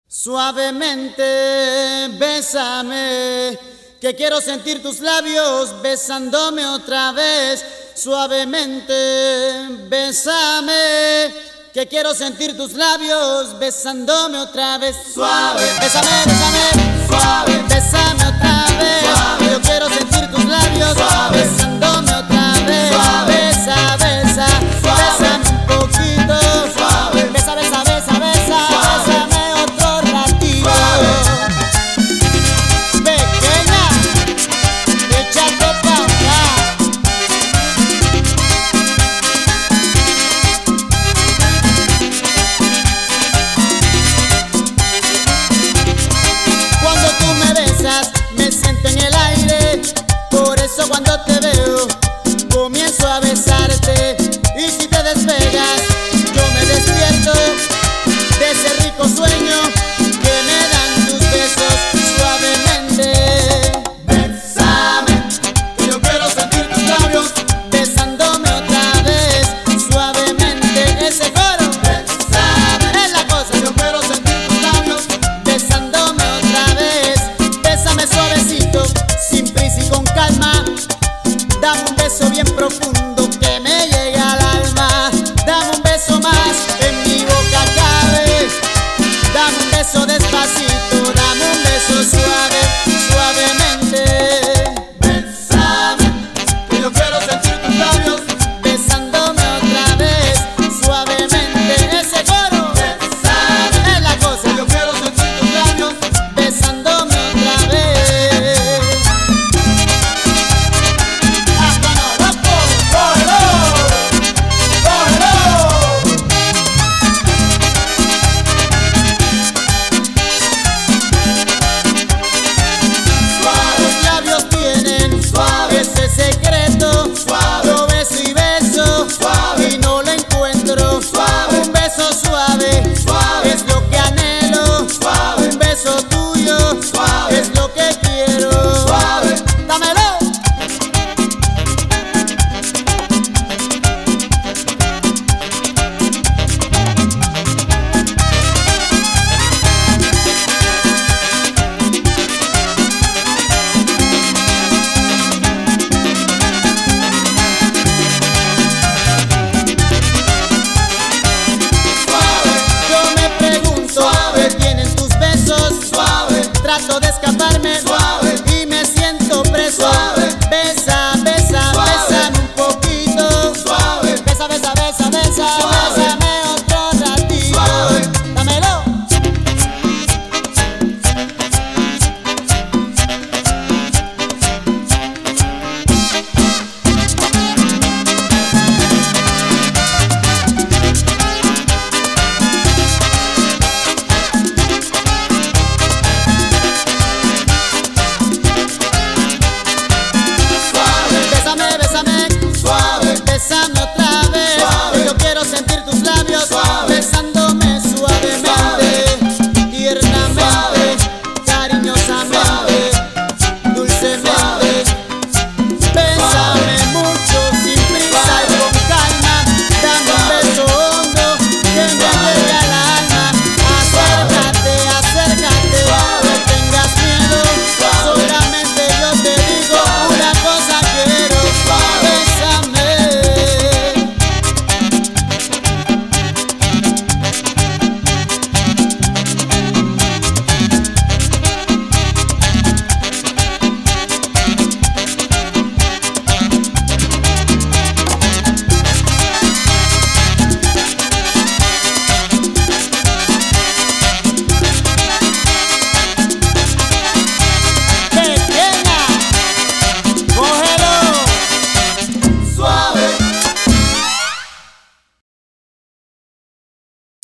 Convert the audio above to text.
Suavemente, bésame, que quiero sentir tus labios besándome otra vez. Suavemente, bésame, que quiero sentir tus labios besándome otra vez. Suave, bésame, bésame, suave, bésame otra vez. Suave. Yo quiero sentir tus labios suave, besándome otra vez. Suave. Besa, besa, suave, bésame un poquito. Suave, besa, besa, besa, besa, suave, bésame otro ratito. Suave. Pequeña, échate pa' acá. Cuando tú me besas, me siento en el aire. Por eso cuando te veo, comienzo a besarte. Y si te despegas, yo me despierto de ese rico sueño que me dan tus besos. Suavemente, bésame, que yo quiero sentir tus labios besándome otra vez. Suavemente, ese coro, bésame, es la cosa. Yo quiero sentir tus labios besándome otra vez. Bésame suavecito, sin prisa y con calma. Dame un beso bien profundo que me llega al alma. Dame un beso más, en mi boca cabe. Dame un beso despacito, dame un beso suave, suavemente. Bésame, que yo quiero sentir tus labios besándome otra vez. Suavemente, ese coro, bésame, es la cosa. Yo quiero sentir tus labios besándome otra vez. Hasta no, loco, cógelo, cógelo. Tus labios tienen suave ese secreto. Suave. Yo beso y beso suave y no lo encuentro. Suave. Un beso suave, suave es lo que anhelo. Suave. Un beso tuyo suave es lo que quiero. Suave. Dámelo. Yo me pregunto, suave, ¿tienen tus besos? Suave, trato de escaparme. Suave.